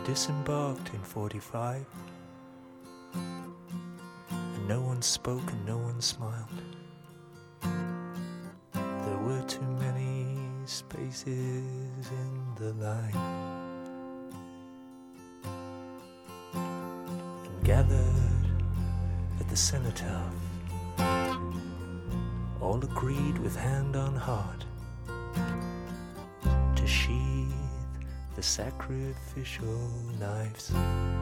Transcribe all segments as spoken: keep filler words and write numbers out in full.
disembarked in forty-five, and no one spoke and no one smiled. There were too many spaces in the line. And gathered at the cenotaph, all agreed with hand on heart to sheathe the sacrificial knives.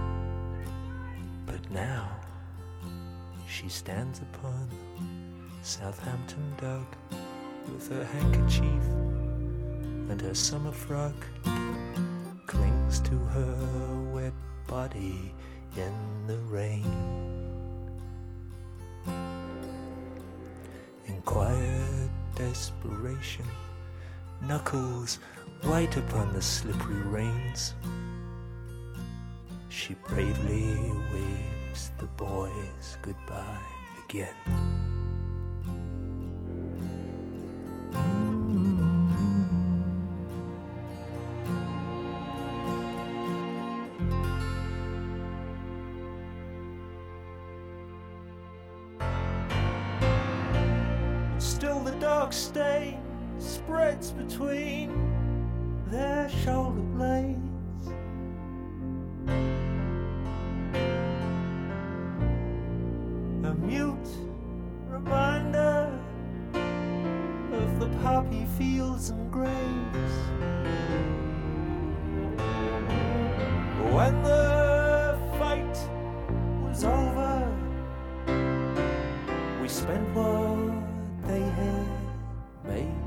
But now she stands upon Southampton Dock with her handkerchief, and her summer frock clings to her wet body in the rain. In quiet desperation, knuckles white upon the slippery reins, she bravely waves the boys goodbye again. Still the dark stain spreads between their shoulder blades. A mute reminder of the poppy fields and graves. When the fight was over, we spent what they had made,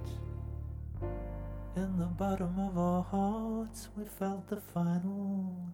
but in the bottom of our hearts we felt the final